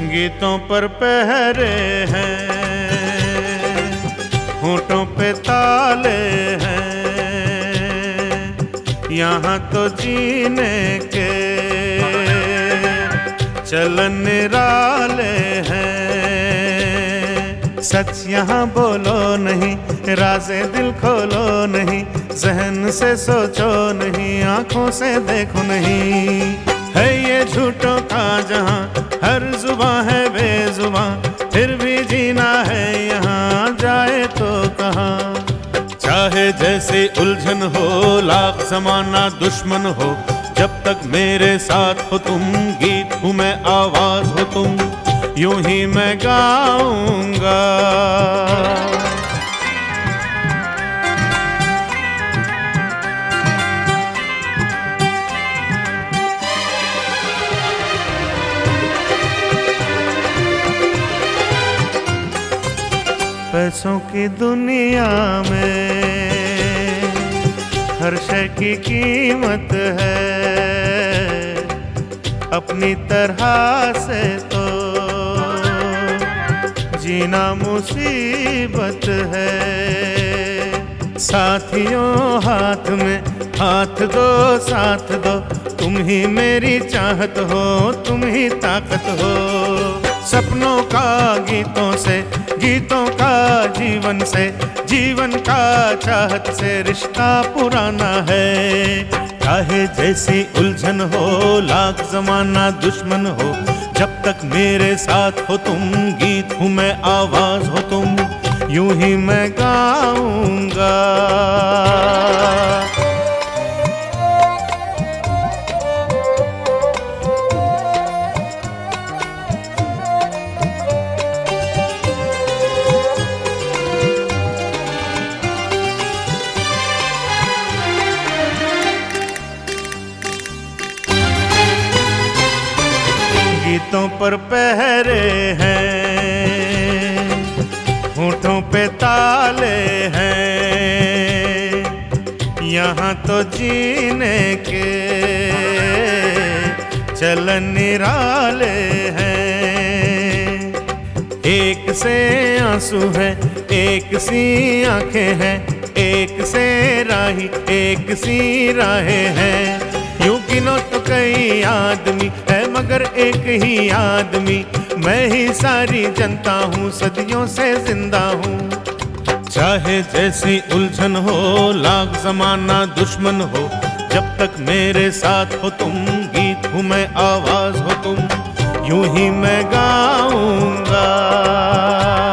गीतों पर पहरे हैं, होठों पे ताले हैं, यहाँ तो जीने के चलन निराले हैं। सच यहाँ बोलो नहीं, राज़े दिल खोलो नहीं, ज़हन से सोचो नहीं, आँखों से देखो नहीं। है ये झूठों का जहाँ, हर जुबां है बेजुबां, फिर भी जीना है यहाँ, जाए तो कहाँ। चाहे जैसे उलझन हो, लाख ज़माना दुश्मन हो, जब तक मेरे साथ हो तुम, गीत हूँ मैं, आवाज़ हो तुम, यूं ही मैं गाऊंगा। पैसों की दुनिया में हर शय की कीमत है, अपनी तरह से तो जीना मुसीबत है। साथियों हाथ में हाथ दो, साथ दो, तुम ही मेरी चाहत हो, तुम ही ताकत हो। सपनों का गीतों से, गीतों का जीवन से, जीवन का चाहत से रिश्ता पुराना है। चाहे जैसी उलझन हो, लाख ज़माना दुश्मन हो, जब तक मेरे साथ हो तुम, गीत हूँ मैं, आवाज़ हो तुम, यूं ही मैं गाऊंगा। गीतों पर पहरे हैं, होठों पे ताले हैं, यहाँ तो जीने के चलन निराले हैं। एक से आंसू है, एक सी आंखें हैं, एक से राही, एक सी राहें हैं। यूं गिनो तो कई आदमी है, मगर एक ही आदमी, मैं ही सारी जनता हूँ, सदियों से जिंदा हूँ। चाहे जैसी उलझन हो, लाख ज़माना दुश्मन हो, जब तक मेरे साथ हो तुम, गीत हूँ मैं, आवाज़ हो तुम, यूं ही मैं गाऊंगा।